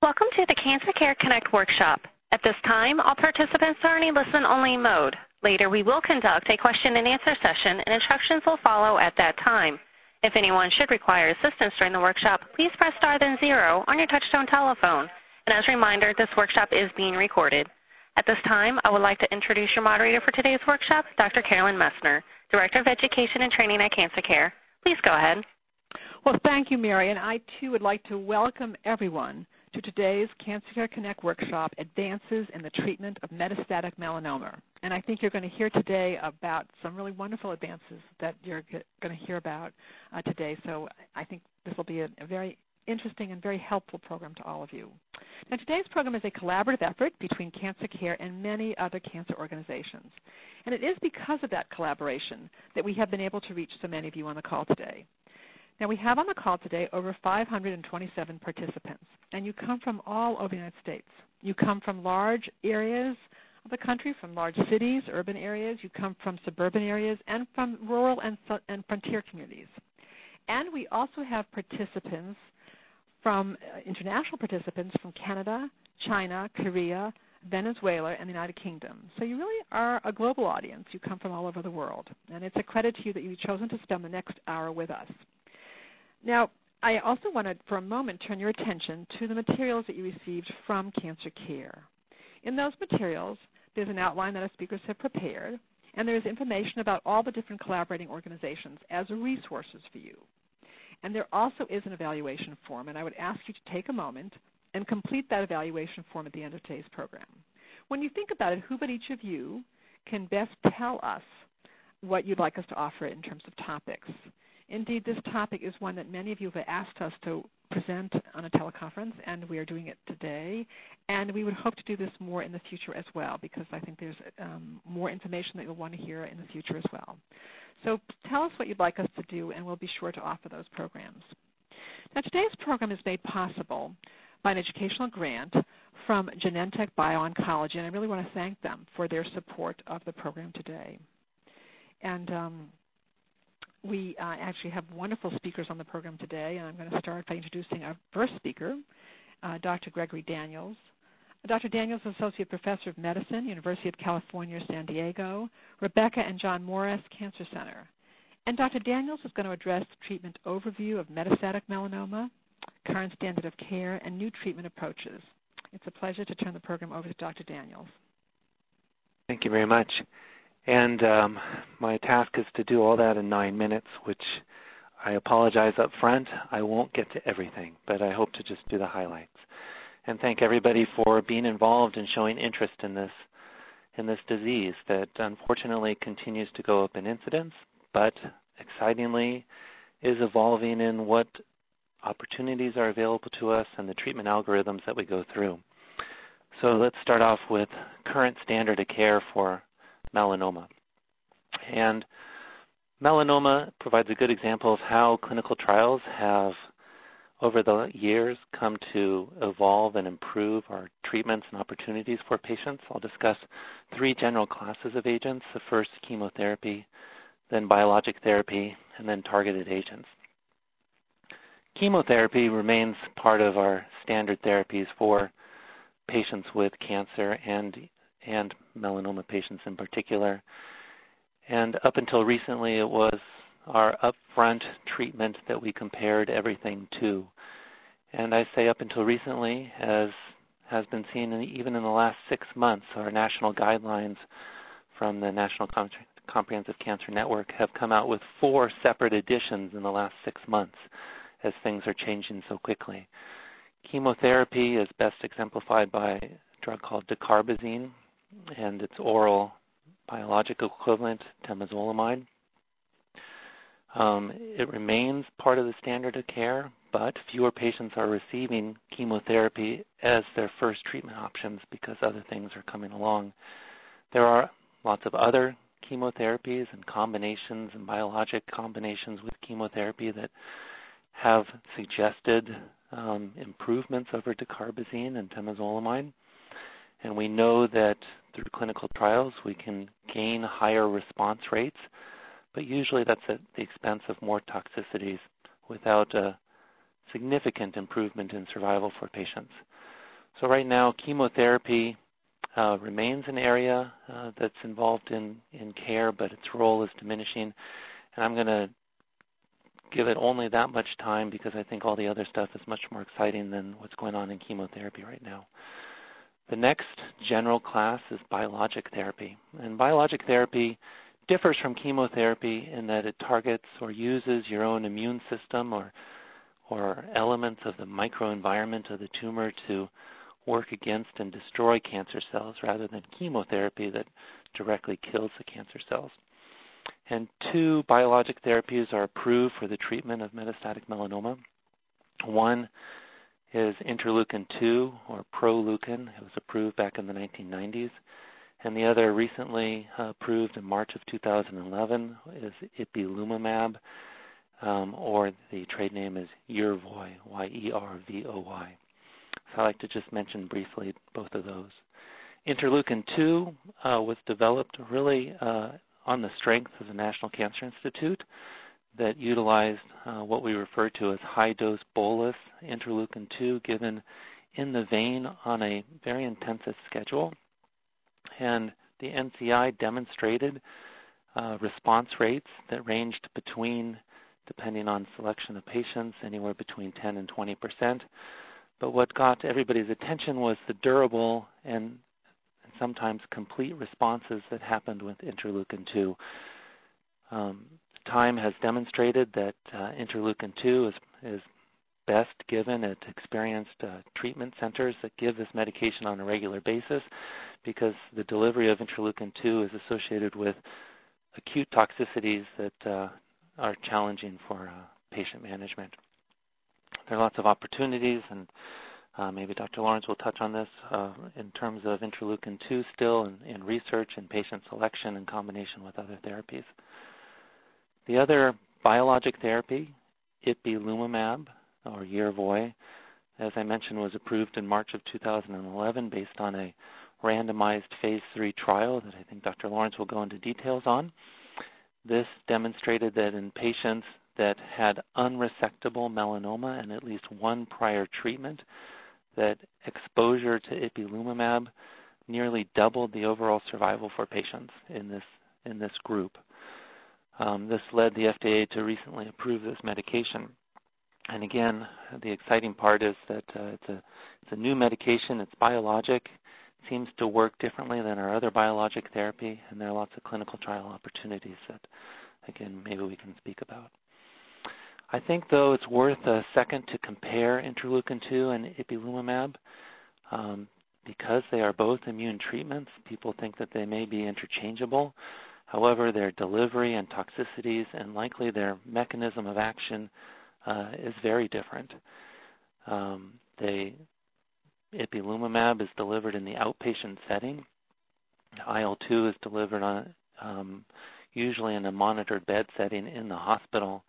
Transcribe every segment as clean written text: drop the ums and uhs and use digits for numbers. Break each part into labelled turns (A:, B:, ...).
A: Welcome to the Cancer Care Connect workshop. At this time, all participants are in a listen-only mode. Later, we will conduct a question-and-answer session, and instructions will follow at that time. If anyone should require assistance during the workshop, please press star then 0 on your touchtone telephone. And as a reminder, this workshop is being recorded. At this time, I would like to introduce your moderator for today's workshop, Dr. Carolyn Messner, Director of Education and Training at Cancer Care. Please go ahead.
B: Well, thank you, Mary, and I, too, would like to welcome everyone to today's Cancer Care Connect workshop, Advances in the Treatment of Metastatic Melanoma. And I think you're going to hear today about some really wonderful advances that you're going to hear about today. So I think this will be a very interesting and very helpful program to all of you. Now, today's program is a collaborative effort between Cancer Care and many other cancer organizations. And it is because of that collaboration that we have been able to reach so many of you on the call today. Now, we have on the call today over 527 participants, and you come from all over the United States. You come from large areas of the country, from large cities, urban areas. You come from suburban areas and from rural and frontier communities. And we also have participants from international participants from Canada, China, Korea, Venezuela, and the United Kingdom. So you really are a global audience. You come from all over the world. And it's a credit to you that you've chosen to spend the next hour with us. Now, I also want to, for a moment, turn your attention to the materials that you received from Cancer Care. In those materials, there's an outline that our speakers have prepared, and there's information about all the different collaborating organizations as resources for you. And there also is an evaluation form, and I would ask you to take a moment and complete that evaluation form at the end of today's program. When you think about it, who but each of you can best tell us what you'd like us to offer in terms of topics? Indeed, this topic is one that many of you have asked us to present on a teleconference, and we are doing it today. And we would hope to do this more in the future as well, because I think there's more information that you'll want to hear in the future as well. So tell us what you'd like us to do, and we'll be sure to offer those programs. Now, today's program is made possible by an educational grant from Genentech Bio-Oncology, and I really want to thank them for their support of the program today. And we actually have wonderful speakers on the program today, and I'm going to start by introducing our first speaker, Dr. Gregory Daniels. Dr. Daniels is Associate Professor of Medicine, University of California, San Diego, Rebecca and John Morris Cancer Center. And Dr. Daniels is going to address the treatment overview of metastatic melanoma, current standard of care, and new treatment approaches. It's a pleasure to turn the program over to Dr. Daniels.
C: Thank you very much. And my task is to do all that in 9 minutes, which I apologize up front. I won't get to everything, but I hope to just do the highlights. And thank everybody for being involved and showing interest in this disease that unfortunately continues to go up in incidence, but excitingly is evolving in what opportunities are available to us and the treatment algorithms that we go through. So let's start off with current standard of care for melanoma. And melanoma provides a good example of how clinical trials have, over the years, come to evolve and improve our treatments and opportunities for patients. I'll discuss 3 general classes of agents. The first, chemotherapy, then biologic therapy, and then targeted agents. Chemotherapy remains part of our standard therapies for patients with cancer and melanoma patients in particular. And up until recently, it was our upfront treatment that we compared everything to. And I say up until recently, as has been seen even in the last 6 months, our national guidelines from the National Comprehensive Cancer Network have come out with 4 separate editions in the last 6 months as things are changing so quickly. Chemotherapy is best exemplified by a drug called dacarbazine and its oral biologic equivalent, temozolomide. It remains part of the standard of care, but fewer patients are receiving chemotherapy as their first treatment options because other things are coming along. There are lots of other chemotherapies and combinations and biologic combinations with chemotherapy that have suggested improvements over dacarbazine and temozolomide. And we know that through clinical trials we can gain higher response rates, but usually that's at the expense of more toxicities without a significant improvement in survival for patients. So right now, chemotherapy remains an area that's involved in care, but its role is diminishing. And I'm going to give it only that much time because I think all the other stuff is much more exciting than what's going on in chemotherapy right now. The next general class is biologic therapy. And biologic therapy differs from chemotherapy in that it targets or uses your own immune system or elements of the microenvironment of the tumor to work against and destroy cancer cells rather than chemotherapy that directly kills the cancer cells. And 2 biologic therapies are approved for the treatment of metastatic melanoma. One is interleukin-2, or Proleukin. It was approved back in the 1990s. And the other recently approved in March of 2011 is ipilimumab, or the trade name is Yervoy, Y-E-R-V-O-Y. So I'd like to just mention briefly both of those. Interleukin-2 was developed really on the strength of the National Cancer Institute that utilized what we refer to as high-dose bolus interleukin-2 given in the vein on a very intensive schedule. And the NCI demonstrated response rates that ranged between, depending on selection of patients, anywhere between 10 and 20%. But what got everybody's attention was the durable and sometimes complete responses that happened with interleukin-2. Time has demonstrated that interleukin-2 is best given at experienced treatment centers that give this medication on a regular basis because the delivery of interleukin-2 is associated with acute toxicities that are challenging for patient management. There are lots of opportunities, and maybe Dr. Lawrence will touch on this in terms of interleukin-2 still in research and patient selection in combination with other therapies. The other biologic therapy, ipilimumab, or Yervoy, as I mentioned, was approved in March of 2011 based on a randomized phase 3 trial that I think Dr. Lawrence will go into details on. This demonstrated that in patients that had unresectable melanoma and at least one prior treatment, that exposure to ipilimumab nearly doubled the overall survival for patients in this group. This led the FDA to recently approve this medication. And again, the exciting part is that it's a new medication. It's biologic. It seems to work differently than our other biologic therapy, and there are lots of clinical trial opportunities that, again, maybe we can speak about. I think, though, it's worth a second to compare interleukin-2 and ipilimumab. Because they are both immune treatments, people think that they may be interchangeable. However, their delivery and toxicities and likely their mechanism of action is very different. Ipilimumab is delivered in the outpatient setting. IL-2 is delivered on usually in a monitored bed setting in the hospital.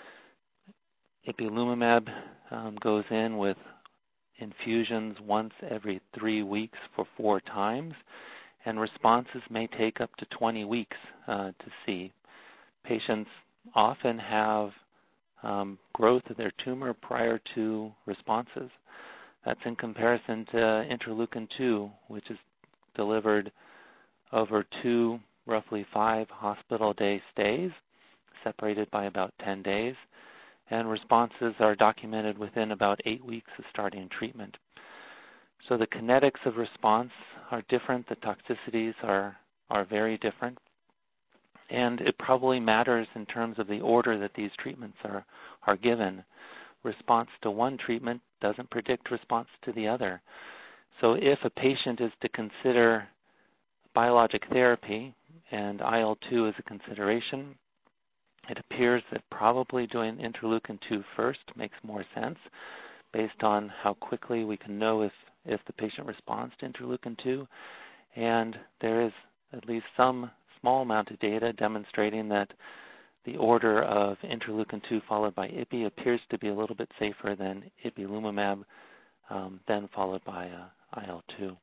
C: Ipilimumab goes in with infusions once every 3 weeks for 4 times, and responses may take up to 20 weeks to see. Patients often have growth of their tumor prior to responses. That's in comparison to interleukin-2, which is delivered over 2, roughly 5 hospital day stays, separated by about 10 days, and responses are documented within about 8 weeks of starting treatment. So the kinetics of response are different, the toxicities are very different, and it probably matters in terms of the order that these treatments are given. Response to one treatment doesn't predict response to the other. So if a patient is to consider biologic therapy and IL-2 is a consideration, it appears that probably doing interleukin-2 first makes more sense based on how quickly we can know if the patient responds to interleukin-2. And there is at least some small amount of data demonstrating that the order of interleukin-2 followed by IPI appears to be a little bit safer than ipilimumab, then followed by IL-2.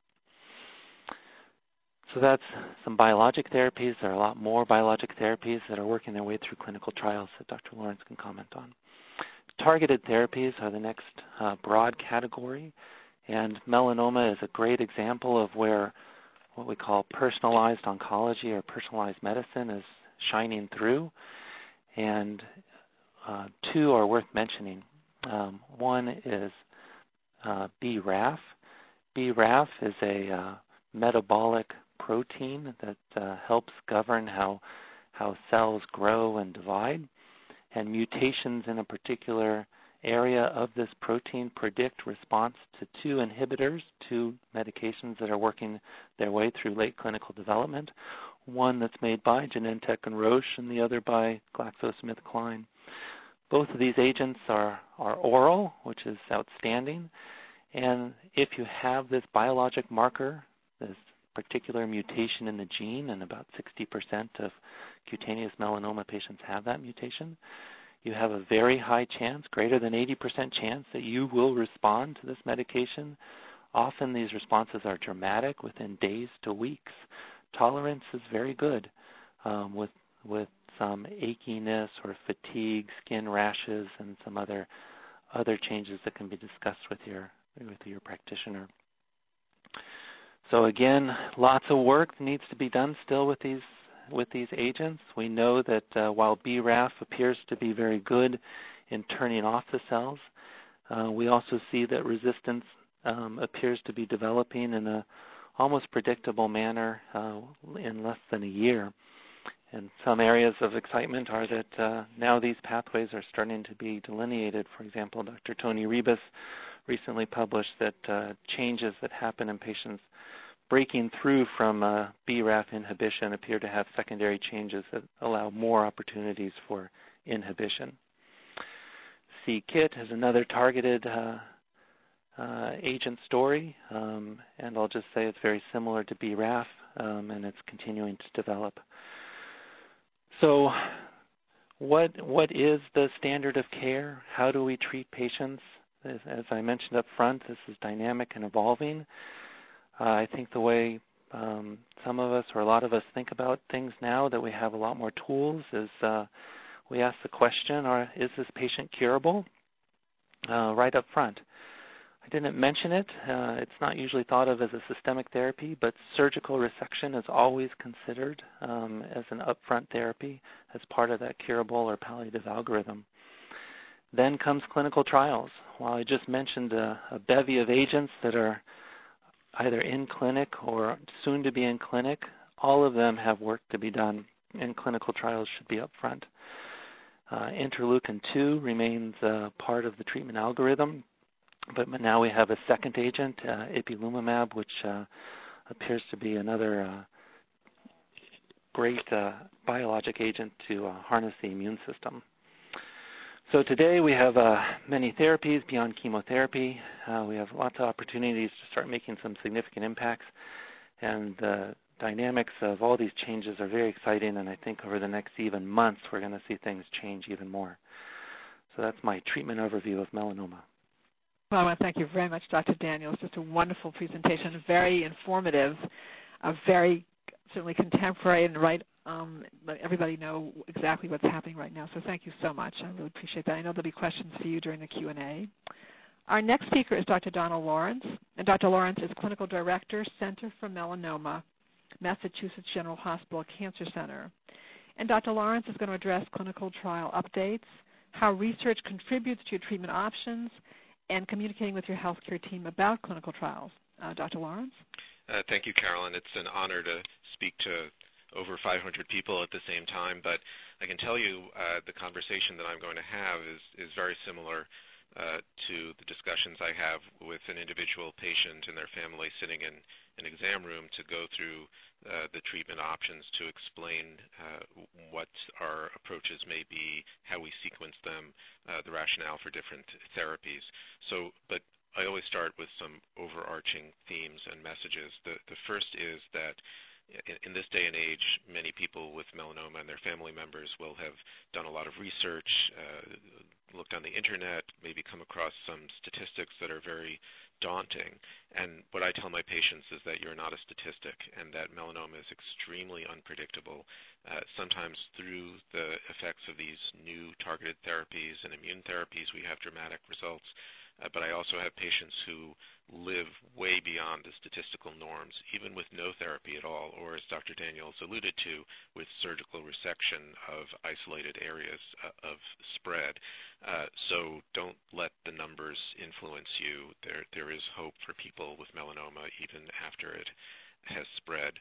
C: So that's some biologic therapies. There are a lot more biologic therapies that are working their way through clinical trials that Dr. Lawrence can comment on. Targeted therapies are the next broad category, And melanoma is a great example of where what we call personalized oncology or personalized medicine is shining through. And two are worth mentioning. One is BRAF. BRAF is a metabolic protein that helps govern how cells grow and divide. And mutations in a particular area of this protein predict response to two inhibitors, two medications that are working their way through late clinical development, one that's made by Genentech and Roche and the other by GlaxoSmithKline. Both of these agents are oral, which is outstanding, and if you have this biologic marker, this particular mutation in the gene, and about 60% of cutaneous melanoma patients have that mutation, you have a very high chance, greater than 80% chance, that you will respond to this medication. Often these responses are dramatic within days to weeks. Tolerance is very good with some achiness or fatigue, skin rashes, and some other changes that can be discussed with your practitioner. So again, lots of work needs to be done still with these agents. We know that while BRAF appears to be very good in turning off the cells, we also see that resistance appears to be developing in a almost predictable manner in less than a year. And some areas of excitement are that now these pathways are starting to be delineated. For example, Dr. Tony Rebus recently published that changes that happen in patients breaking through from BRAF inhibition appear to have secondary changes that allow more opportunities for inhibition. c-KIT is another targeted agent story, and I'll just say it's very similar to BRAF, and it's continuing to develop. So what is the standard of care? How do we treat patients? As I mentioned up front, this is dynamic and evolving. I think the way some of us or a lot of us think about things now that we have a lot more tools is we ask the question, is this patient curable? Right up front. I didn't mention it. It's not usually thought of as a systemic therapy, but surgical resection is always considered as an upfront therapy as part of that curable or palliative algorithm. Then comes clinical trials. While I just mentioned a bevy of agents that are either in clinic or soon to be in clinic, all of them have work to be done, and clinical trials should be upfront. Interleukin-2 remains part of the treatment algorithm, but now we have a second agent, ipilimumab, which appears to be another great biologic agent to harness the immune system. So today we have many therapies beyond chemotherapy. We have lots of opportunities to start making some significant impacts, and the dynamics of all these changes are very exciting, and I think over the next even months we're going to see things change even more. So that's my treatment overview of melanoma.
B: Well, I want to thank you very much, Dr. Daniels. Just a wonderful presentation, very informative, very certainly contemporary, and let everybody know exactly what's happening right now. So thank you so much. I really appreciate that. I know there'll be questions for you during the Q&A. Our next speaker is Dr. Donald Lawrence, and Dr. Lawrence is Clinical Director, Center for Melanoma, Massachusetts General Hospital Cancer Center. And Dr. Lawrence is going to address clinical trial updates, how research contributes to your treatment options, and communicating with your healthcare team about clinical trials. Dr. Lawrence?
D: Thank you, Carolyn. It's an honor to speak to over 500 people at the same time, but I can tell you the conversation that I'm going to have is very similar to the discussions I have with an individual patient and their family sitting in an exam room to go through the treatment options, to explain what our approaches may be, how we sequence them, the rationale for different therapies. But I always start with some overarching themes and messages. The first is that in this day and age, many people with melanoma and their family members will have done a lot of research, looked on the internet, maybe come across some statistics that are very daunting. And what I tell my patients is that you're not a statistic, and that melanoma is extremely unpredictable. Sometimes through the effects of these new targeted therapies and immune therapies, we have dramatic results. but I also have patients who live way beyond the statistical norms, even with no therapy at all, or as Dr. Daniels alluded to, with surgical resection of isolated areas of spread. So don't let the numbers influence you. There is hope for people with melanoma even after it has spread.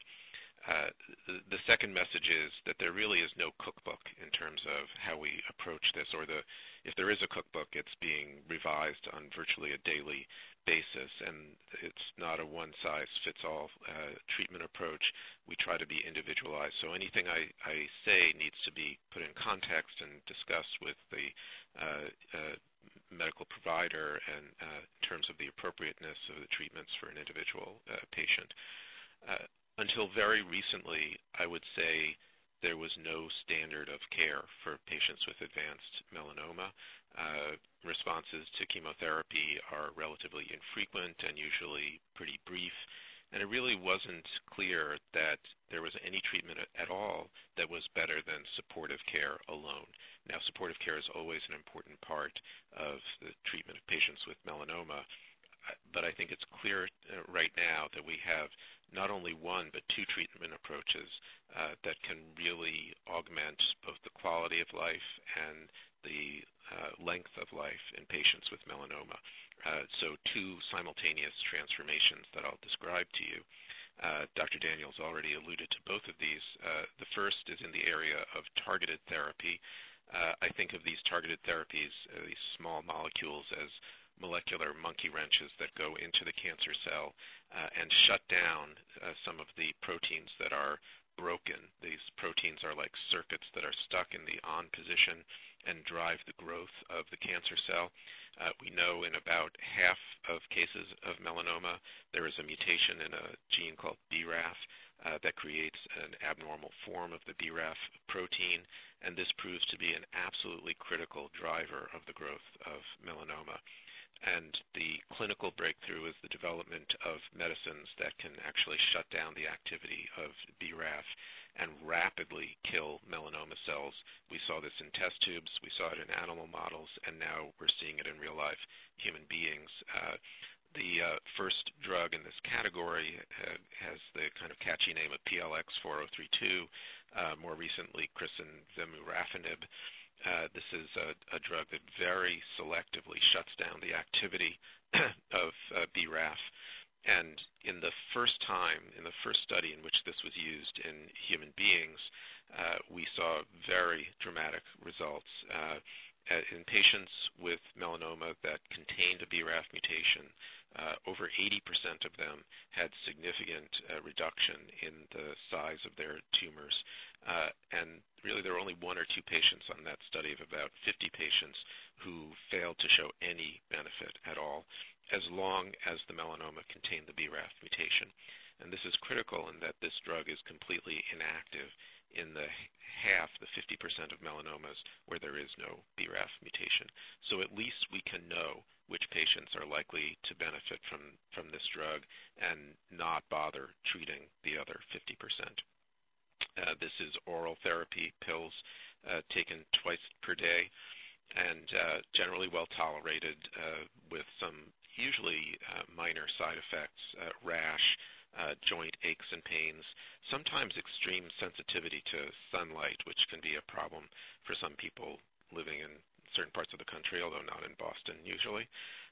D: The second message is that there really is no cookbook in terms of how we approach this, or if there is a cookbook, it's being revised on virtually a daily basis, and it's not a one-size-fits-all treatment approach. We try to be individualized, so anything I say needs to be put in context and discussed with the medical provider and in terms of the appropriateness of the treatments for an individual patient. Until very recently, I would say there was no standard of care for patients with advanced melanoma. Responses to chemotherapy are relatively infrequent and usually pretty brief, and it really wasn't clear that there was any treatment at all that was better than supportive care alone. Now, supportive care is always an important part of the treatment of patients with melanoma, but I think it's clear right now that we have not only one but two treatment approaches that can really augment both the quality of life and the length of life in patients with melanoma. So two simultaneous transformations that I'll describe to you. Dr. Daniels already alluded to both of these. The first is in the area of targeted therapy. I think of these targeted therapies, these small molecules, as molecular monkey wrenches that go into the cancer cell and shut down some of the proteins that are broken. These proteins are like circuits that are stuck in the on position and drive the growth of the cancer cell. We know in about half of cases of melanoma there is a mutation in a gene called BRAF that creates an abnormal form of the BRAF protein, and this proves to be an absolutely critical driver of the growth of melanoma. And the clinical breakthrough is the development of medicines that can actually shut down the activity of BRAF and rapidly kill melanoma cells. We saw this in test tubes, we saw it in animal models, and now we're seeing it in real life human beings. The first drug in this category has the kind of catchy name of PLX4032, more recently christened vemurafenib. This is a drug that very selectively shuts down the activity of BRAF. And in the first study in which this was used in human beings, we saw very dramatic results. In patients with melanoma that contained a BRAF mutation, over 80% of them had significant reduction in the size of their tumors. And really there were only one or two patients on that study of about 50 patients who failed to show any benefit at all, as long as the melanoma contained the BRAF mutation. And this is critical in that this drug is completely inactive in the 50% of melanomas where there is no BRAF mutation. So at least we can know which patients are likely to benefit from this drug and not bother treating the other 50%. This is oral therapy, pills taken twice per day, and generally well tolerated with some usually minor side effects, rash, joint aches and pains, sometimes extreme sensitivity to sunlight, which can be a problem for some people living in certain parts of the country, although not in Boston usually.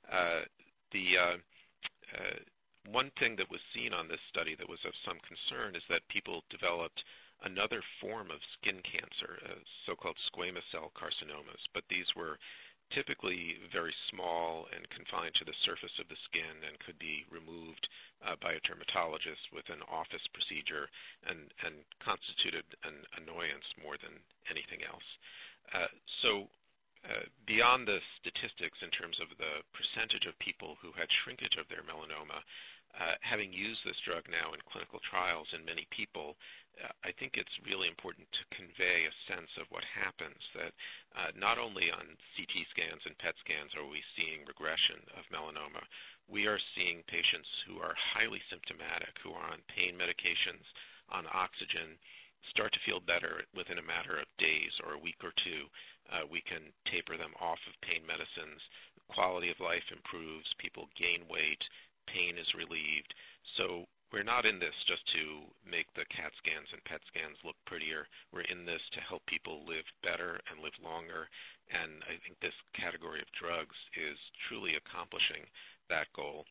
D: One thing that was seen on this study that was of some concern is that people developed another form of skin cancer, so-called squamous cell carcinomas, but these were typically very small and confined to the surface of the skin and could be removed by a dermatologist with an office procedure and constituted an annoyance more than anything else. So beyond the statistics in terms of the percentage of people who had shrinkage of their melanoma, having used this drug now in clinical trials in many people, I think it's really important to convey a sense of what happens, that not only on CT scans and PET scans are we seeing regression of melanoma, we are seeing patients who are highly symptomatic, who are on pain medications, on oxygen, start to feel better within a matter of days or a week or two. We can taper them off of pain medicines. quality of life improves, people gain weight, pain is relieved. So we're not in this just to make the CAT scans and PET scans look prettier. We're in this to help people live better and live longer. And I think this category of drugs is truly accomplishing that goal.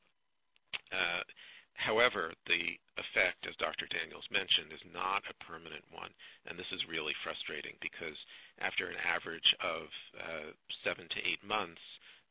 D: However, the effect, as Dr. Daniels mentioned, is not a permanent one, and this is really frustrating because after an average of 7 to 8 months,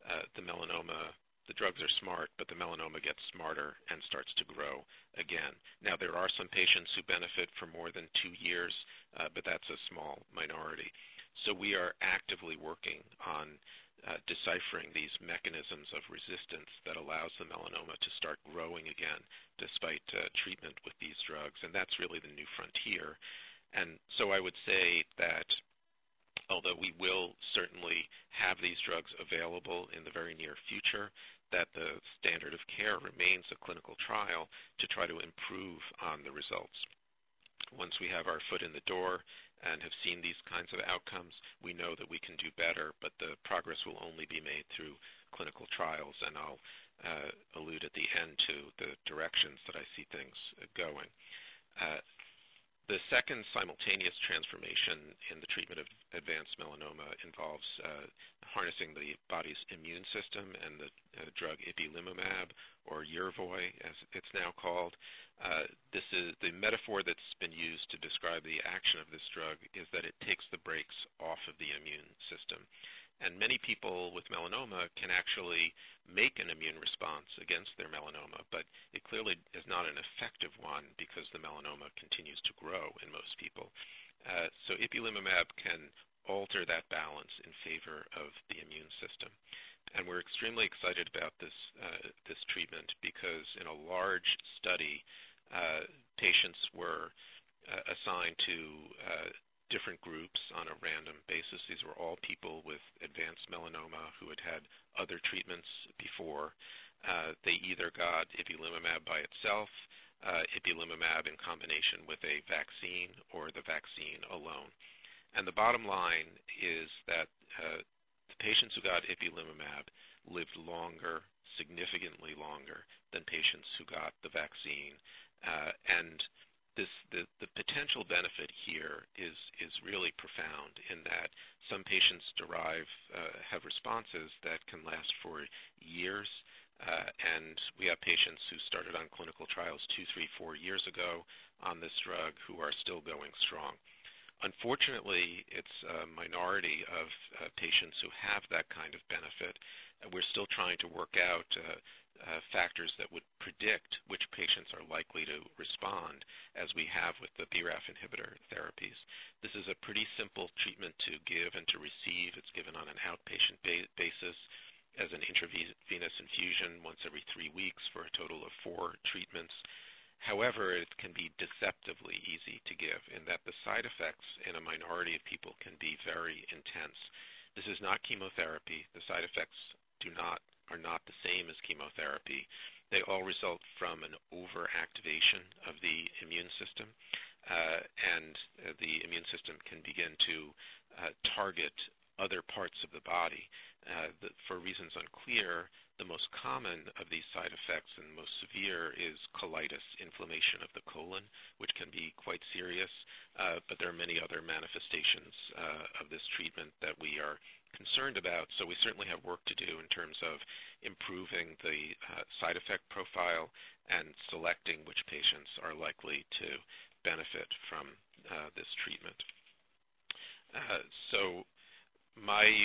D: the drugs are smart, but the melanoma gets smarter and starts to grow again. Now, there are some patients who benefit for more than 2 years, but that's a small minority. So we are actively working on deciphering these mechanisms of resistance that allows the melanoma to start growing again despite treatment with these drugs, and that's really the new frontier. And so I would say that although we will certainly have these drugs available in the very near future, that the standard of care remains a clinical trial to try to improve on the results. Once we have our foot in the door and have seen these kinds of outcomes, we know that we can do better, but the progress will only be made through clinical trials, and I'll allude at the end to the directions that I see things going. The second simultaneous transformation in the treatment of advanced melanoma involves harnessing the body's immune system and the drug ipilimumab, or Yervoy, as it's now called. This is the metaphor that's been used to describe the action of this drug is that it takes the brakes off of the immune system. And many people with melanoma can actually make an immune response against their melanoma, but it clearly is not an effective one because the melanoma continues to grow in most people. So ipilimumab can alter that balance in favor of the immune system. And we're extremely excited about this treatment because in a large study, patients were assigned to different groups on a random basis. These were all people with advanced melanoma who had had other treatments before. They either got ipilimumab by itself, ipilimumab in combination with a vaccine, or the vaccine alone. And the bottom line is that the patients who got ipilimumab lived longer, significantly longer, than patients who got the vaccine. And the potential benefit here is really profound in that some patients have responses that can last for years, and we have patients who started on clinical trials 2, 3, 4 years ago on this drug who are still going strong. Unfortunately, it's a minority of patients who have that kind of benefit. We're still trying to work out factors that would predict which patients are likely to respond, as we have with the BRAF inhibitor therapies. This is a pretty simple treatment to give and to receive. It's given on an outpatient basis as an intravenous infusion once every 3 weeks for a total of 4 treatments. However, it can be deceptively easy to give in that the side effects in a minority of people can be very intense. This is not chemotherapy. The side effects are not the same as chemotherapy. They all result from an overactivation of the immune system, and the immune system can begin to target other parts of the body. For reasons unclear, the most common of these side effects and most severe is colitis, inflammation of the colon, which can be quite serious, but there are many other manifestations of this treatment that we are concerned about. So we certainly have work to do in terms of improving the side effect profile and selecting which patients are likely to benefit from this treatment. So my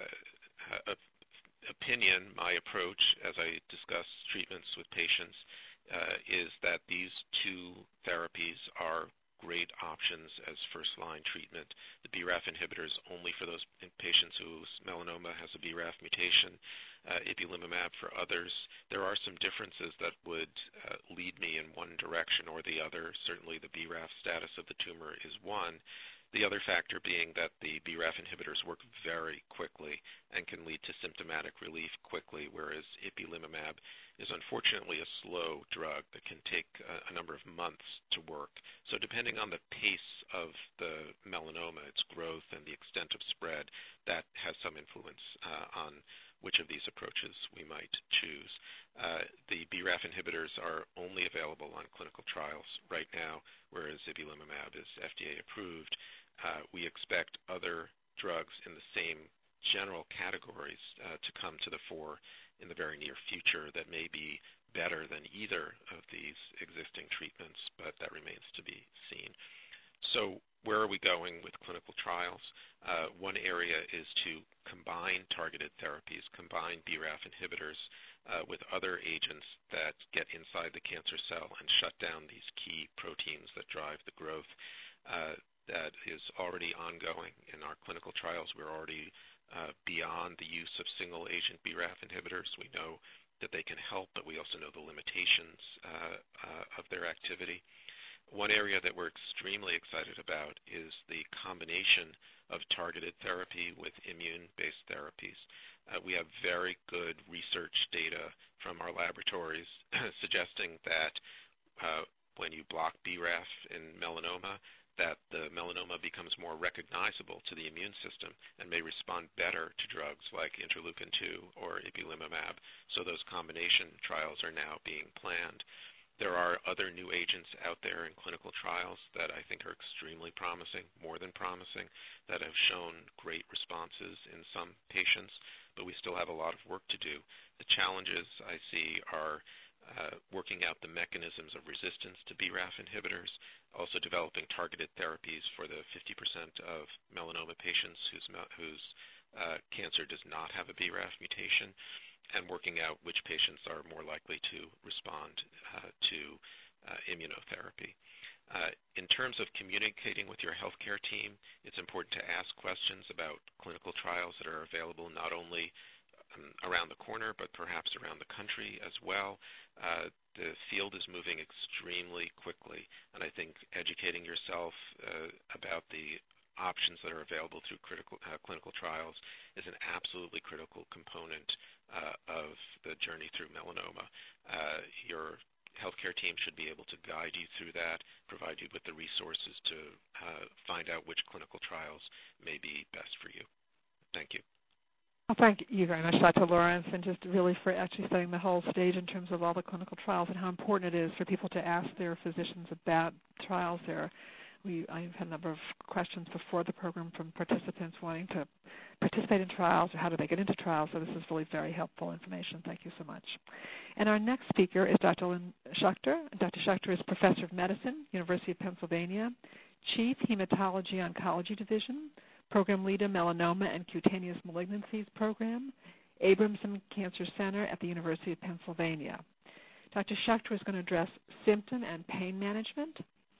D: opinion, my approach as I discuss treatments with patients is that these 2 therapies are great options as first-line treatment. The BRAF inhibitors only for those patients whose melanoma has a BRAF mutation, ipilimumab for others. There are some differences that would lead me in one direction or the other. Certainly the BRAF status of the tumor is one. The other factor being that the BRAF inhibitors work very quickly and can lead to symptomatic relief quickly, whereas ipilimumab is unfortunately a slow drug that can take a number of months to work. So depending on the pace of the melanoma, its growth and the extent of spread, that has some influence on which of these approaches we might choose. The BRAF inhibitors are only available on clinical trials right now, whereas ipilimumab is FDA approved. We expect other drugs in the same general categories to come to the fore in the very near future that may be better than either of these existing treatments, but that remains to be seen. So where are we going with clinical trials? One area is to combine targeted therapies, combine BRAF inhibitors with other agents that get inside the cancer cell and shut down these key proteins that drive the growth. That is already ongoing in our clinical trials. We're already beyond the use of single-agent BRAF inhibitors. We know that they can help, but we also know the limitations of their activity. One area that we're extremely excited about is the combination of targeted therapy with immune-based therapies. We have very good research data from our laboratories suggesting that when you block BRAF in melanoma, that the melanoma becomes more recognizable to the immune system and may respond better to drugs like interleukin-2 or ipilimumab. So those combination trials are now being planned. There are other new agents out there in clinical trials that I think are extremely promising, more than promising, that have shown great responses in some patients, but we still have a lot of work to do. The challenges I see are working out the mechanisms of resistance to BRAF inhibitors, also developing targeted therapies for the 50% of melanoma patients whose cancer does not have a BRAF mutation, and working out which patients are more likely to respond to immunotherapy. In terms of communicating with your healthcare team, it's important to ask questions about clinical trials that are available not only around the corner, but perhaps around the country as well. The field is moving extremely quickly, and I think educating yourself about the options that are available through clinical trials is an absolutely critical component of the journey through melanoma. Your healthcare team should be able to guide you through that, provide you with the resources to find out which clinical trials may be best for you. Thank you.
B: Well, thank you very much, Dr. Lawrence, and just really for actually setting the whole stage in terms of all the clinical trials and how important it is for people to ask their physicians about trials there. I've had a number of questions before the program from participants wanting to participate in trials or how do they get into trials, so this is really very helpful information. Thank you so much. And our next speaker is Dr. Lynn Schuchter. Dr. Schuchter is Professor of Medicine, University of Pennsylvania, Chief Hematology Oncology Division, Program Leader Melanoma and Cutaneous Malignancies Program, Abramson Cancer Center at the University of Pennsylvania. Dr. Schuchter is going to address symptom and pain management,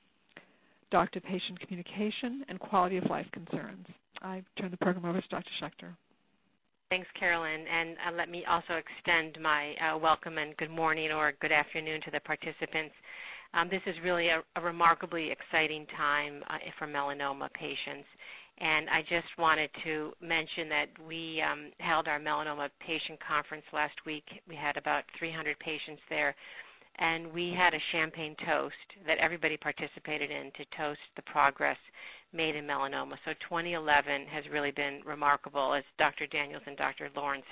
B: doctor-patient communication, and quality of life concerns. I turn the program over to Dr. Schuchter.
E: Thanks, Carolyn, and let me also extend my welcome and good morning or good afternoon to the participants. This is really a remarkably exciting time for melanoma patients. And I just wanted to mention that we held our melanoma patient conference last week. We had about 300 patients there, and we had a champagne toast that everybody participated in to toast the progress made in melanoma. So 2011 has really been remarkable, as Dr. Daniels and Dr. Lawrence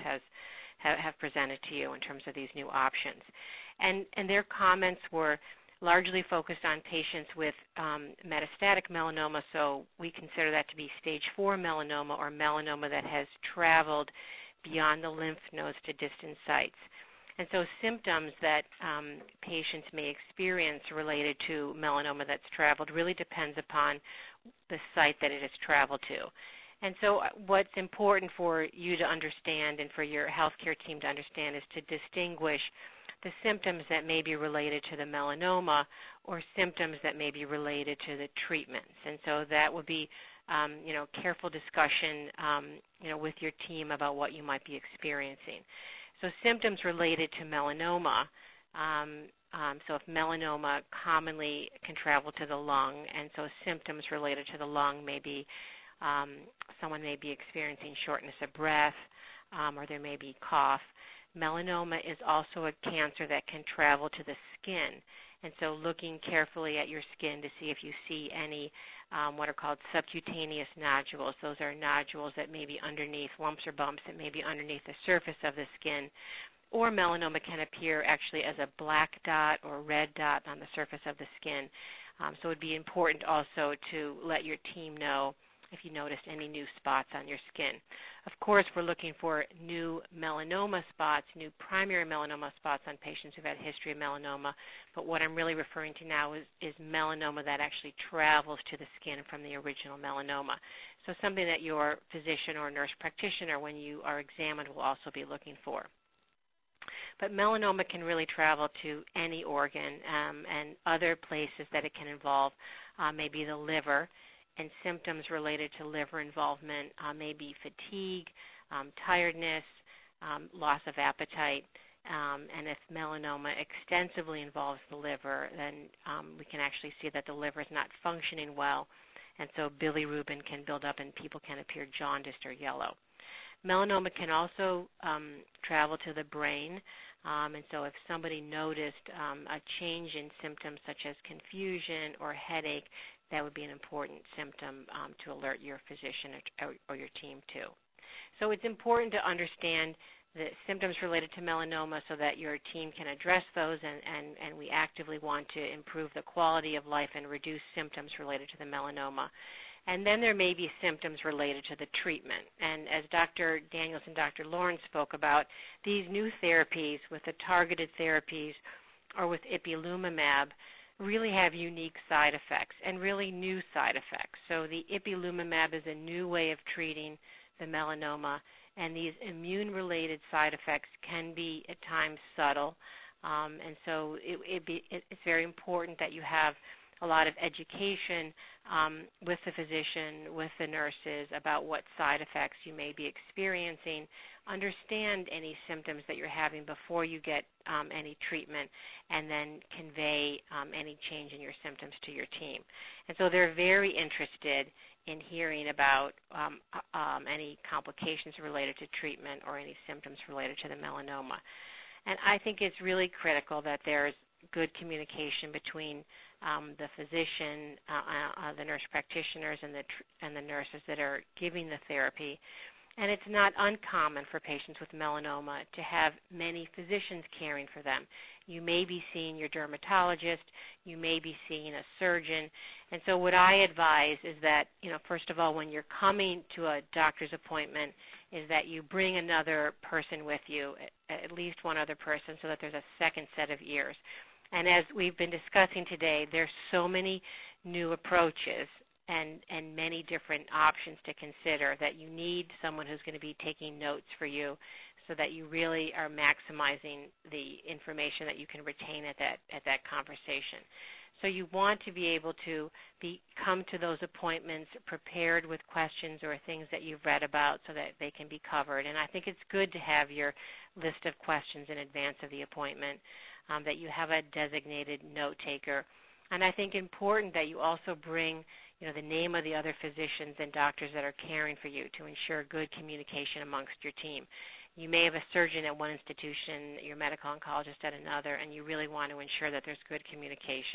E: have presented to you in terms of these new options. And their comments were largely focused on patients with metastatic melanoma, so we consider that to be stage 4 melanoma or melanoma that has traveled beyond the lymph nodes to distant sites. And so symptoms that patients may experience related to melanoma that's traveled really depends upon the site that it has traveled to. And so what's important for you to understand and for your healthcare team to understand is to distinguish the symptoms that may be related to the melanoma or symptoms that may be related to the treatments. And so that would be, careful discussion, with your team about what you might be experiencing. So symptoms related to melanoma, so if melanoma commonly can travel to the lung, and so symptoms related to the lung may be someone may be experiencing shortness of breath, or there may be cough. melanoma is also a cancer that can travel to the skin. And so looking carefully at your skin to see if you see any what are called subcutaneous nodules. Those are nodules that may be underneath, lumps or bumps that may be underneath the surface of the skin. Or melanoma can appear actually as a black dot or red dot on the surface of the skin. So it would be important also to let your team know if you noticed any new spots on your skin. Of course, we're looking for new melanoma spots, new primary melanoma spots on patients who've had a history of melanoma, but what I'm really referring to now is melanoma that actually travels to the skin from the original melanoma. So something that your physician or nurse practitioner, when you are examined, will also be looking for. But melanoma can really travel to any organ, and other places that it can involve may be the liver, and symptoms related to liver involvement may be fatigue, tiredness, loss of appetite, and if melanoma extensively involves the liver, then we can actually see that the liver is not functioning well, and so bilirubin can build up and people can appear jaundiced or yellow. Melanoma can also travel to the brain, and so if somebody noticed a change in symptoms such as confusion or headache, that would be an important symptom to alert your physician or your team to. So it's important to understand the symptoms related to melanoma so that your team can address those, and we actively want to improve the quality of life and reduce symptoms related to the melanoma. And then there may be symptoms related to the treatment. And as Dr. Daniels and Dr. Lawrence spoke about, these new therapies with the targeted therapies or with ipilimumab really have unique side effects and really new side effects. So the ipilimumab is a new way of treating the melanoma, and these immune-related side effects can be at times subtle. And so it's very important that you have a lot of education with the physician, with the nurses about what side effects you may be experiencing. Understand any symptoms that you're having before you get any treatment, and then convey any change in your symptoms to your team. And so they're very interested in hearing about any complications related to treatment or any symptoms related to the melanoma. And I think it's really critical that there's good communication between the physician, the nurse practitioners, and the nurses that are giving the therapy. And it's not uncommon for patients with melanoma to have many physicians caring for them. You may be seeing your dermatologist, you may be seeing a surgeon, and so what I advise is that, first of all, when you're coming to a doctor's appointment, is that you bring another person with you, at least one other person, so that there's a second set of ears. And as we've been discussing today, there's so many new approaches and many different options to consider that you need someone who's going to be taking notes for you so that you really are maximizing the information that you can retain at that conversation. So you want to be able to come to those appointments prepared with questions or things that you've read about so that they can be covered. And I think it's good to have your list of questions in advance of the appointment, that you have a designated note taker. And I think important that you also bring the name of the other physicians and doctors that are caring for you to ensure good communication amongst your team. You may have a surgeon at one institution, your medical oncologist at another, and you really want to ensure that there's good communication.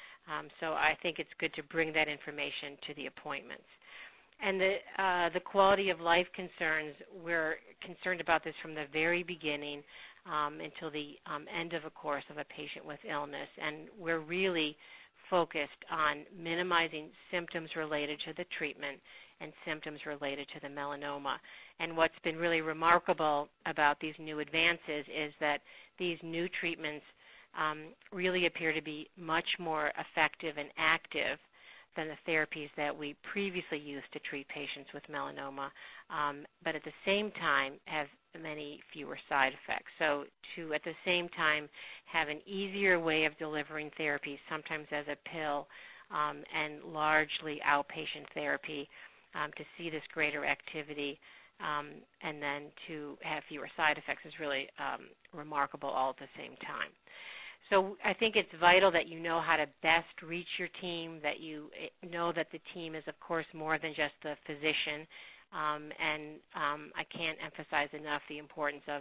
E: So I think it's good to bring that information to the appointments. And the quality of life concerns, we're concerned about this from the very beginning until the end of a course of a patient with illness, and we're really focused on minimizing symptoms related to the treatment and symptoms related to the melanoma. And what's been really remarkable about these new advances is that these new treatments really appear to be much more effective and active than the therapies that we previously used to treat patients with melanoma, but at the same time have many fewer side effects. So to, at the same time, have an easier way of delivering therapy, sometimes as a pill, and largely outpatient therapy, to see this greater activity, and then to have fewer side effects is really remarkable all at the same time. So I think it's vital that you know how to best reach your team, that you know that the team is, of course, more than just the physician. And I can't emphasize enough the importance of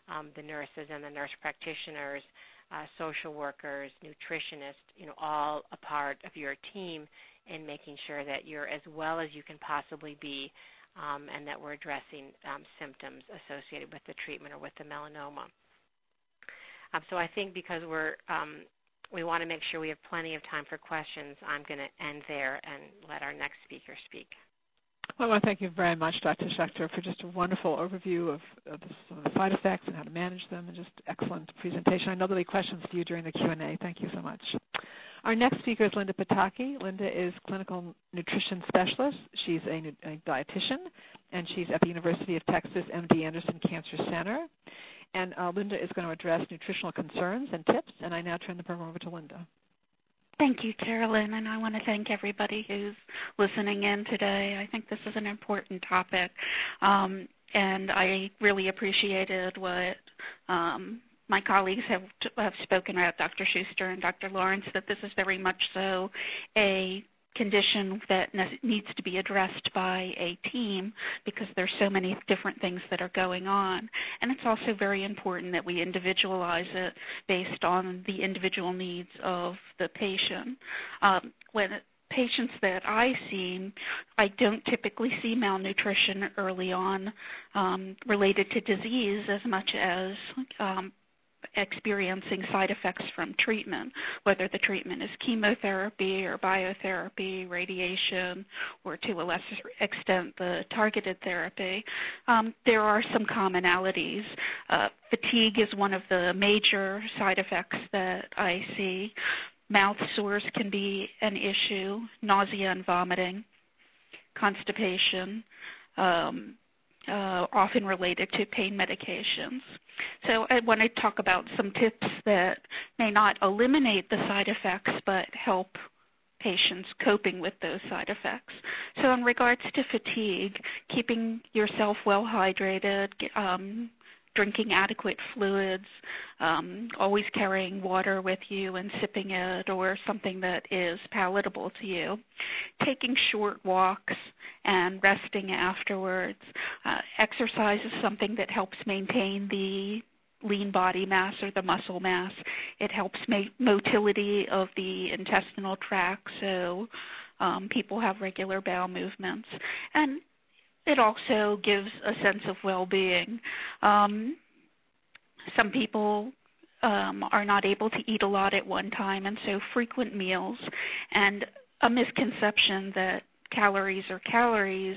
E: the nurses and the nurse practitioners, social workers, nutritionists, all a part of your team in making sure that you're as well as you can possibly be, and that we're addressing symptoms associated with the treatment or with the melanoma. So I think because we want to make sure we have plenty of time for questions, I'm going to end there and let our next speaker speak.
B: Well, I want to thank you very much, Dr. Schechter, for just a wonderful overview of some of the side effects and how to manage them, and just excellent presentation. I know there'll be questions for you during the Q&A. Thank you so much. Our next speaker is Linda Pataki. Linda is clinical nutrition specialist. She's a dietitian, and she's at the University of Texas MD Anderson Cancer Center. And Linda is going to address nutritional concerns and tips, and I now turn the program over to Linda.
F: Thank you, Carolyn, and I want to thank everybody who's listening in today. I think this is an important topic, and I really appreciated what my colleagues have spoken about, Dr. Schuster and Dr. Lawrence, that this is very much so a condition that needs to be addressed by a team because there's so many different things that are going on. And it's also very important that we individualize it based on the individual needs of the patient. When patients that I see, I don't typically see malnutrition early on related to disease as much as experiencing side effects from treatment, whether the treatment is chemotherapy or biotherapy, radiation, or to a lesser extent the targeted therapy. There are some commonalities. Fatigue is one of the major side effects that I see. Mouth sores can be an issue, nausea and vomiting, constipation, often related to pain medications. So I want to talk about some tips that may not eliminate the side effects but help patients coping with those side effects. So in regards to fatigue, keeping yourself well hydrated, drinking adequate fluids, always carrying water with you and sipping it or something that is palatable to you, taking short walks and resting afterwards. Exercise is something that helps maintain the lean body mass or the muscle mass. It helps motility of the intestinal tract, so people have regular bowel movements. And it also gives a sense of well-being. Some people are not able to eat a lot at one time, and so frequent meals and a misconception that calories are calories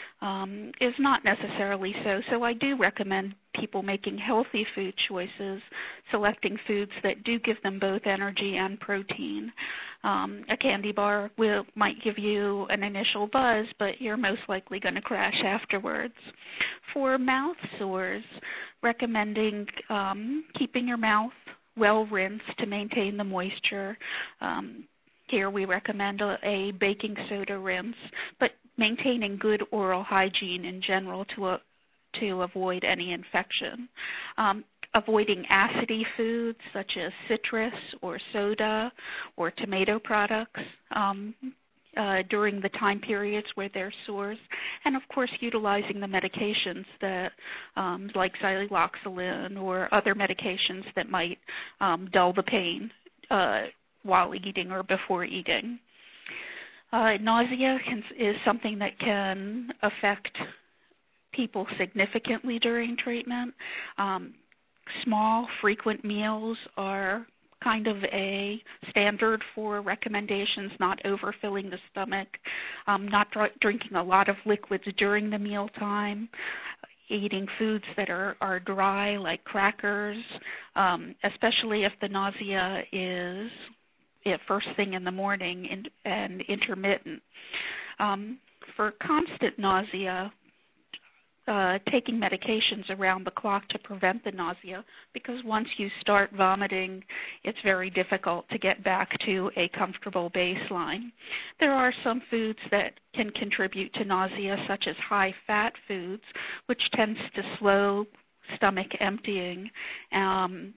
F: is not necessarily so. So I do recommend people making healthy food choices, selecting foods that do give them both energy and protein. A candy bar might give you an initial buzz, but you're most likely going to crash afterwards. For mouth sores, recommending keeping your mouth well rinsed to maintain the moisture. Here we recommend a baking soda rinse, but maintaining good oral hygiene in general to avoid any infection. Avoiding acidy foods such as citrus or soda or tomato products during the time periods where there's sores. And of course utilizing the medications that like siloxylin or other medications that might dull the pain while eating or before eating. Nausea is something that can affect people significantly during treatment. Small, frequent meals are kind of a standard for recommendations, not overfilling the stomach, not drinking a lot of liquids during the mealtime, eating foods that are dry like crackers, especially if the nausea is first thing in the morning and intermittent. For constant nausea, taking medications around the clock to prevent the nausea, because once you start vomiting, it's very difficult to get back to a comfortable baseline. There are some foods that can contribute to nausea, such as high-fat foods, which tends to slow stomach emptying and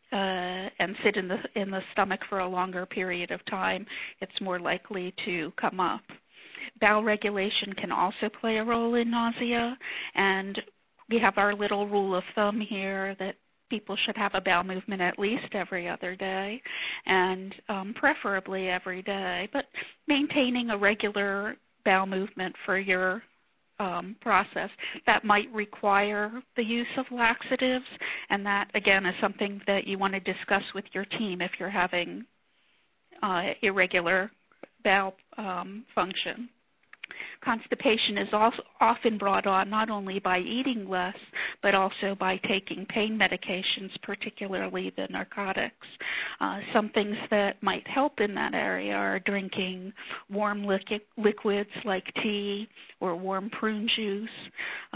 F: sit in the stomach for a longer period of time. It's more likely to come up. Bowel regulation can also play a role in nausea, and we have our little rule of thumb here that people should have a bowel movement at least every other day, and preferably every day, but maintaining a regular bowel movement for your process. That might require the use of laxatives, and that, again, is something that you want to discuss with your team if you're having irregular bowel function. Constipation is also often brought on not only by eating less, but also by taking pain medications, particularly the narcotics. Some things that might help in that area are drinking warm liquids like tea or warm prune juice.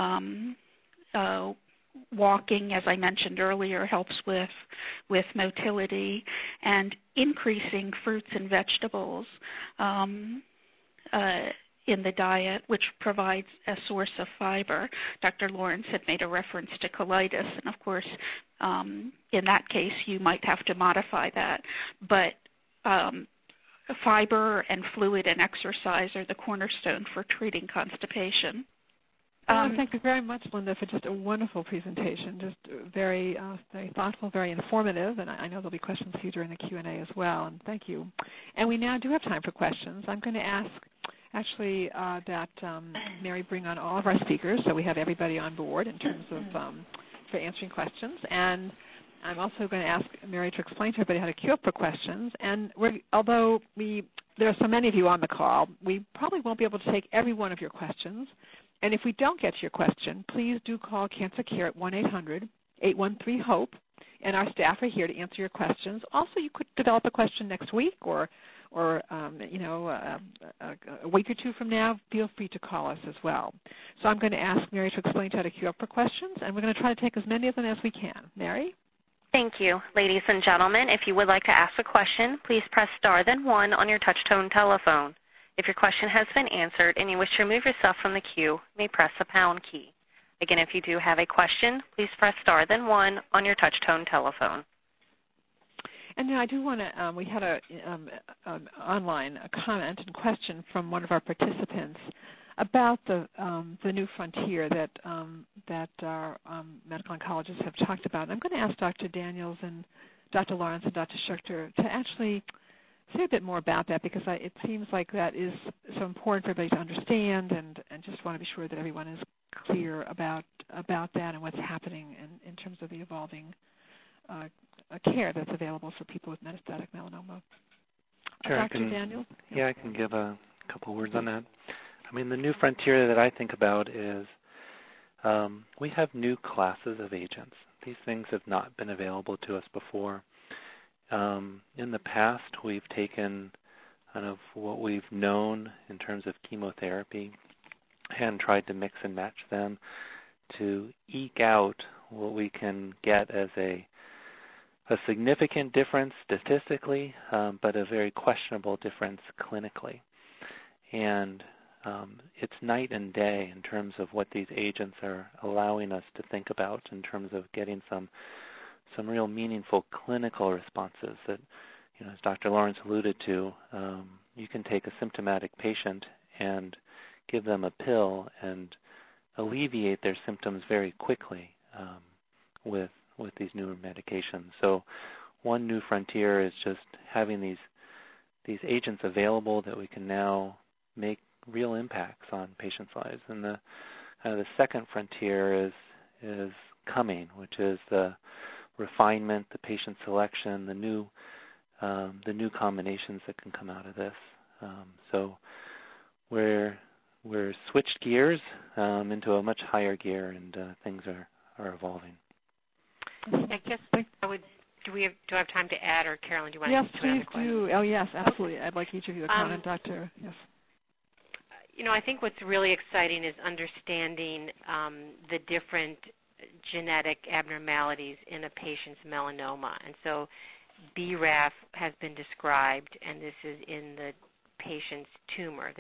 F: Walking, as I mentioned earlier, helps with motility, and increasing fruits and vegetables in the diet, which provides a source of fiber. Dr. Lawrence had made a reference to colitis, and of course, in that case, you might have to modify that. But fiber and fluid and exercise are the cornerstone for treating constipation.
B: Thank you very much, Linda, for just a wonderful presentation, just very thoughtful, very informative, and I know there'll be questions for you during the Q&A as well, and thank you. And we now do have time for questions. I'm going to ask, actually, that Mary bring on all of our speakers so we have everybody on board in terms of for answering questions. And I'm also going to ask Mary to explain to everybody how to queue up for questions. And although there are so many of you on the call, we probably won't be able to take every one of your questions. And if we don't get to your question, please do call Cancer Care at 1-800-813-HOPE, and our staff are here to answer your questions. Also, you could develop a question next week or a week or two from now. Feel free to call us as well. So I'm going to ask Mary to explain how to queue up for questions, and we're going to try to take as many of them as we can. Mary?
A: Thank you. Ladies and gentlemen, if you would like to ask a question, please press star then 1 on your touch-tone telephone. If your question has been answered and you wish to remove yourself from the queue, you may press the pound key. Again, if you do have a question, please press star then 1 on your touch-tone telephone.
B: And now I do want to, we had an online comment and question from one of our participants about the new frontier that our medical oncologists have talked about. And I'm going to ask Dr. Daniels and Dr. Lawrence and Dr. Schuchter to actually say a bit more about that, because it seems like that is so important for everybody to understand, and just want to be sure that everyone is clear about that and what's happening in terms of the evolving care that's available for people with metastatic melanoma.
C: Sure,
B: Dr. Daniels?
C: Yeah, I can give a couple words on that. I mean, the new frontier that I think about is we have new classes of agents. These things have not been available to us before. In the past, we've taken kind of what we've known in terms of chemotherapy and tried to mix and match them to eke out what we can get as a significant difference statistically, but a very questionable difference clinically. And it's night and day in terms of what these agents are allowing us to think about in terms of getting some real meaningful clinical responses that, as Dr. Lawrence alluded to, you can take a symptomatic patient and give them a pill and alleviate their symptoms very quickly with these newer medications. So one new frontier is just having these agents available that we can now make real impacts on patients' lives. And the second frontier is coming, which is the refinement, the patient selection, the new combinations that can come out of this. So we're switched gears into a much higher gear, and things are evolving.
E: I guess do I have time to add, or Carolyn, do you want
B: yes,
E: to add a question?
B: Yes, please do. Oh, yes, absolutely. I'd like each of you to comment, Doctor. Yes.
E: I think what's really exciting is understanding the different genetic abnormalities in a patient's melanoma. And so BRAF has been described, and this is in the patient's tumor.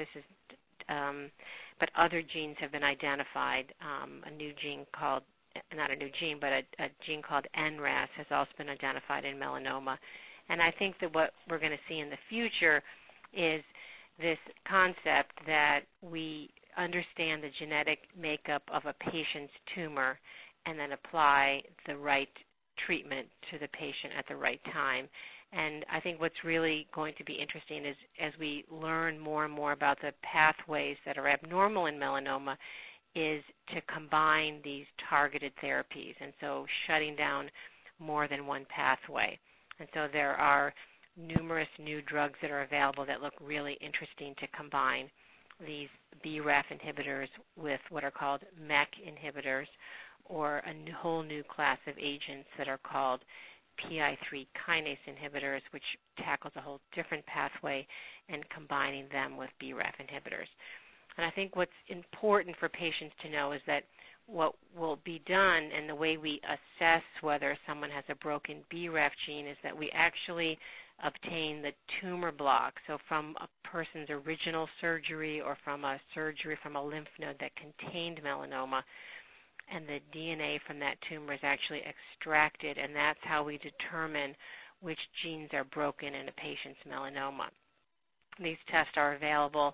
E: But other genes have been identified. A new gene called, not a new gene, but a gene called NRAS has also been identified in melanoma. And I think that what we're going to see in the future is this concept that we understand the genetic makeup of a patient's tumor and then apply the right treatment to the patient at the right time. And I think what's really going to be interesting is as we learn more and more about the pathways that are abnormal in melanoma is to combine these targeted therapies, and so shutting down more than one pathway. And so there are numerous new drugs that are available that look really interesting to combine these BRAF inhibitors with what are called MEK inhibitors, or a whole new class of agents that are called PI3 kinase inhibitors, which tackles a whole different pathway, and combining them with BRAF inhibitors. And I think what's important for patients to know is that what will be done and the way we assess whether someone has a broken BRAF gene is that we actually obtain the tumor block, so from a person's original surgery or from a surgery from a lymph node that contained melanoma, and the DNA from that tumor is actually extracted, and that's how we determine which genes are broken in a patient's melanoma. These tests are available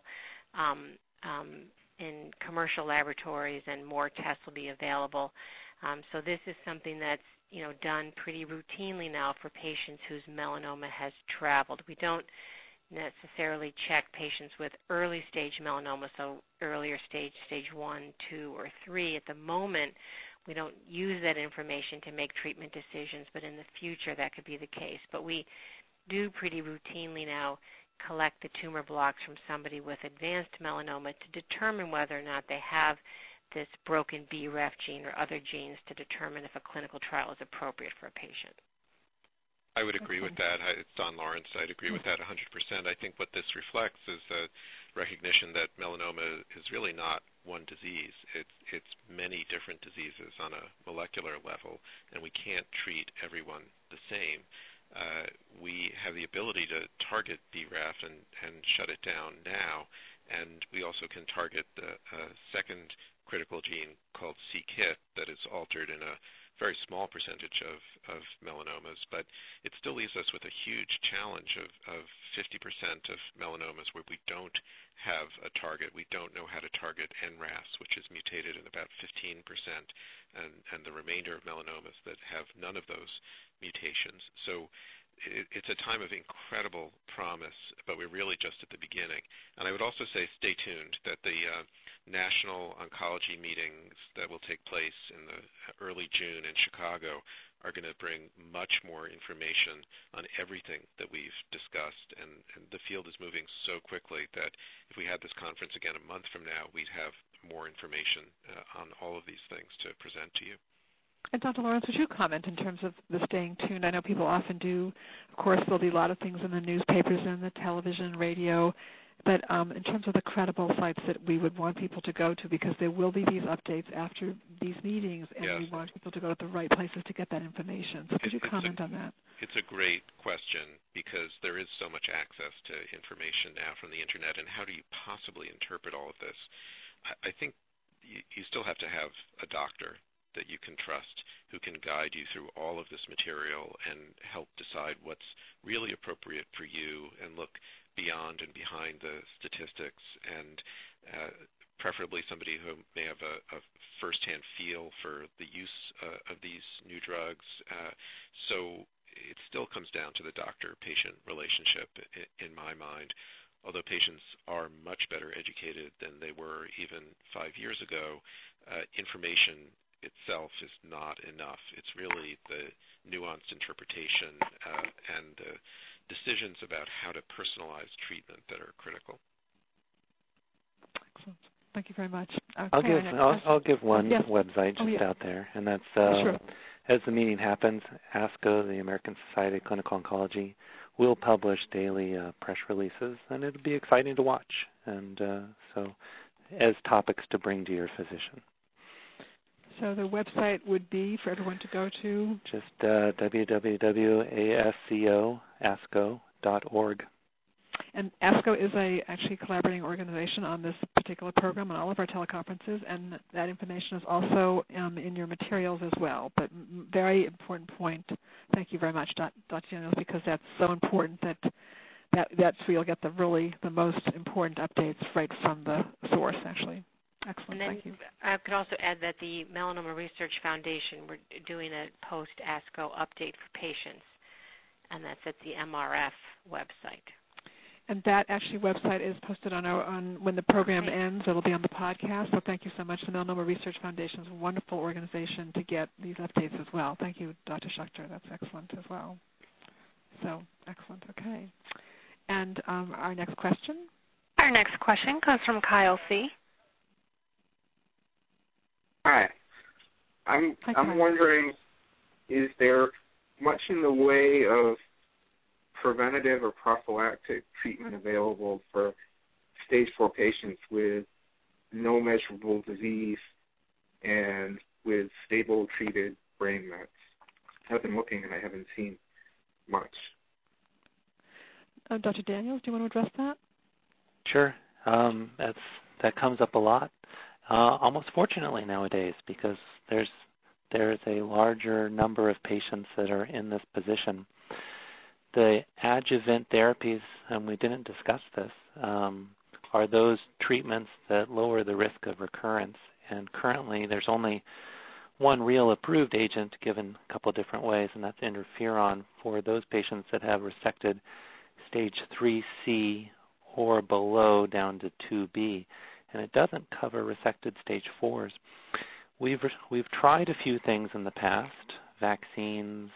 E: in commercial laboratories, and more tests will be available. So this is something that's done pretty routinely now for patients whose melanoma has traveled. We don't necessarily check patients with early stage melanoma, so earlier stage 1, 2, or 3. At the moment, we don't use that information to make treatment decisions, but in the future that could be the case. But we do pretty routinely now collect the tumor blocks from somebody with advanced melanoma to determine whether or not they have this broken BRAF gene or other genes to determine if a clinical trial is appropriate for a patient.
D: I would agree with that. It's Don Lawrence. I'd agree with that 100%. I think what this reflects is a recognition that melanoma is really not one disease. It's many different diseases on a molecular level, and we can't treat everyone the same. We have the ability to target BRAF and shut it down now, and we also can target the second critical gene called c-KIT that is altered in a very small percentage of melanomas, but it still leaves us with a huge challenge of 50% of melanomas where we don't have a target. We don't know how to target NRAS, which is mutated in about 15%, and the remainder of melanomas that have none of those mutations. So it's a time of incredible promise, but we're really just at the beginning. And I would also say stay tuned, that the national oncology meetings that will take place in the early June in Chicago are going to bring much more information on everything that we've discussed. And the field is moving so quickly that if we had this conference again a month from now, we'd have more information on all of these things to present to you.
B: And Dr. Lawrence, would you comment in terms of the staying tuned? I know people often do. Of course, there'll be a lot of things in the newspapers and the television, radio, but in terms of the credible sites that we would want people to go to, because there will be these updates after these meetings, and
D: yes,
B: we want people to go to the right places to get that information. So could you comment on that?
D: It's a great question, because there is so much access to information now from the Internet, and how do you possibly interpret all of this? I think you still have to have a doctor that you can trust, who can guide you through all of this material and help decide what's really appropriate for you, and look beyond and behind the statistics, and preferably somebody who may have a first-hand feel for the use of these new drugs. So it still comes down to the doctor-patient relationship in my mind. Although patients are much better educated than they were even 5 years ago, information itself is not enough. It's really the nuanced interpretation and the decisions about how to personalize treatment that are critical.
B: Excellent. Thank you very much.
C: I'll give one
B: yes.
C: website just out there, and that's
B: sure.
C: As the meeting happens, ASCO, the American Society of Clinical Oncology, will publish daily press releases, and it'll be exciting to watch, and so as topics to bring to your physician.
B: So the website would be for everyone to go to?
C: Just www.asco.org.
B: And ASCO is actually collaborating organization on this particular program and all of our teleconferences, and that information is also in your materials as well. But very important point. Thank you very much, Dr. Daniels, because that's so important that's where you'll get the most important updates right from the source, actually. Excellent.
E: And then
B: Thank you.
E: I could also add that the Melanoma Research Foundation, we're doing a post-ASCO update for patients, and that's at the MRF website.
B: And that actually website is posted on when the program ends. It'll be on the podcast. So thank you so much. The Melanoma Research Foundation is a wonderful organization to get these updates as well. Thank you, Dr. Schuchter. That's excellent as well. So excellent. Okay. And our next question?
A: Our next question comes from Kyle C.
G: Hi. I'm wondering, is there much in the way of preventative or prophylactic treatment available for stage 4 patients with no measurable disease and with stable treated brain mets? I've been looking and I haven't seen much.
B: Dr. Daniels, do you want to address that?
C: Sure. That comes up a lot, almost fortunately nowadays, because there's a larger number of patients that are in this position. The adjuvant therapies, and we didn't discuss this, are those treatments that lower the risk of recurrence. And currently there's only one real approved agent given a couple of different ways, and that's interferon for those patients that have resected stage 3C or below down to 2B. And it doesn't cover resected stage 4s. We've tried a few things in the past, vaccines,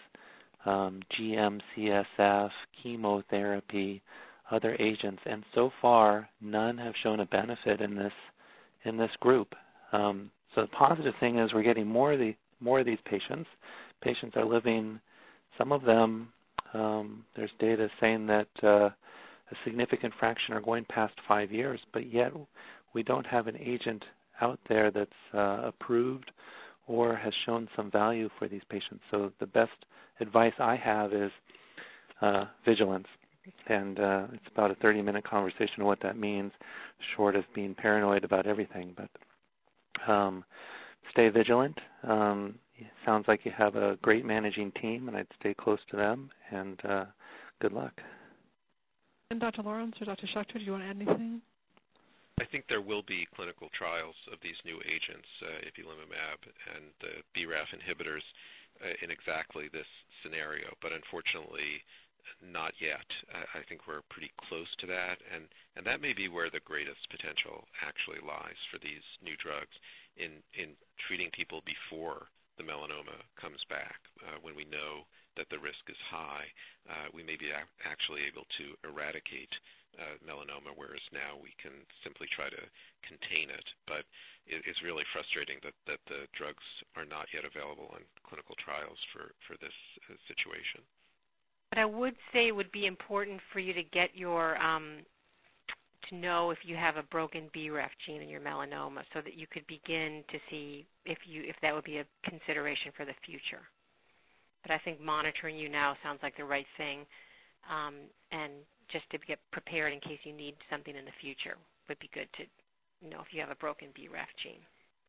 C: GM-CSF, chemotherapy, other agents, and so far none have shown a benefit in this group. So the positive thing is we're getting more of these patients. Patients are living, some of them, there's data saying that a significant fraction are going past 5 years, but yet we don't have an agent out there that's approved or has shown some value for these patients. So the best advice I have is vigilance. And it's about a 30-minute conversation of what that means, short of being paranoid about everything. But stay vigilant. It sounds like you have a great managing team, and I'd stay close to them. And good luck.
B: And Dr. Lawrence or Dr. Schuchter, do you want to add anything?
D: I think there will be clinical trials of these new agents, ipilimumab and the BRAF inhibitors, in exactly this scenario, but unfortunately not yet. I think we're pretty close to that, and that may be where the greatest potential actually lies for these new drugs in treating people before the melanoma comes back. When we know that the risk is high, we may be actually able to eradicate melanoma, whereas now we can simply try to contain it. But it's really frustrating that the drugs are not yet available on clinical trials for this situation.
E: But I would say it would be important for you to get your to know if you have a broken BRAF gene in your melanoma, so that you could begin to see if that would be a consideration for the future. But I think monitoring you now sounds like the right thing, and just to get prepared in case you need something in the future would be good to know if you have a broken BRAF gene.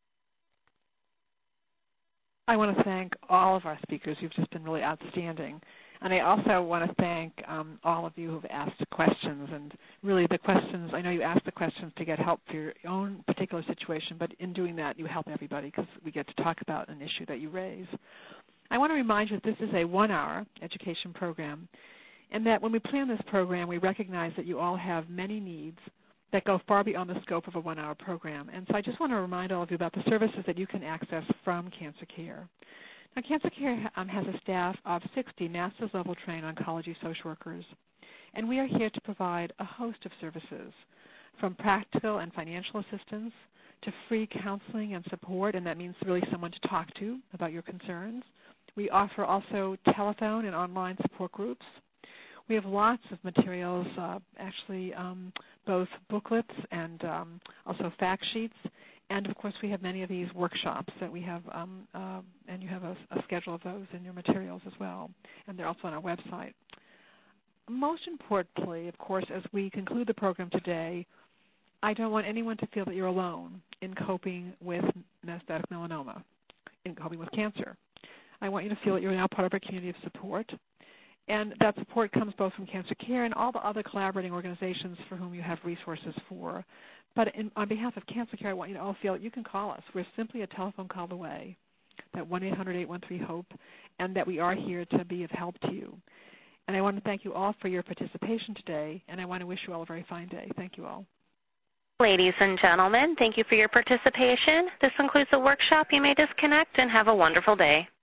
B: I want to thank all of our speakers. You've just been really outstanding. And I also want to thank all of you who've asked questions. And really the questions, I know you asked the questions to get help for your own particular situation, but in doing that you help everybody because we get to talk about an issue that you raise. I want to remind you that this is a 1-hour education program, and that when we plan this program, we recognize that you all have many needs that go far beyond the scope of a 1-hour program. And so I just want to remind all of you about the services that you can access from Cancer Care. Now, Cancer Care has a staff of 60 master's level trained oncology social workers, and we are here to provide a host of services, from practical and financial assistance to free counseling and support, and that means really someone to talk to about your concerns. We offer also telephone and online support groups. We have lots of materials, both booklets and also fact sheets. And, of course, we have many of these workshops that we have, and you have a schedule of those in your materials as well. And they're also on our website. Most importantly, of course, as we conclude the program today, I don't want anyone to feel that you're alone in coping with metastatic melanoma, in coping with cancer. I want you to feel that you're now part of our community of support. And that support comes both from Cancer Care and all the other collaborating organizations for whom you have resources for. But on behalf of Cancer Care, I want you to all feel you can call us. We're simply a telephone call away, that 1-800-813-HOPE, and that we are here to be of help to you. And I want to thank you all for your participation today, and I want to wish you all a very fine day. Thank you all.
A: Ladies and gentlemen, thank you for your participation. This concludes the workshop. You may disconnect and have a wonderful day.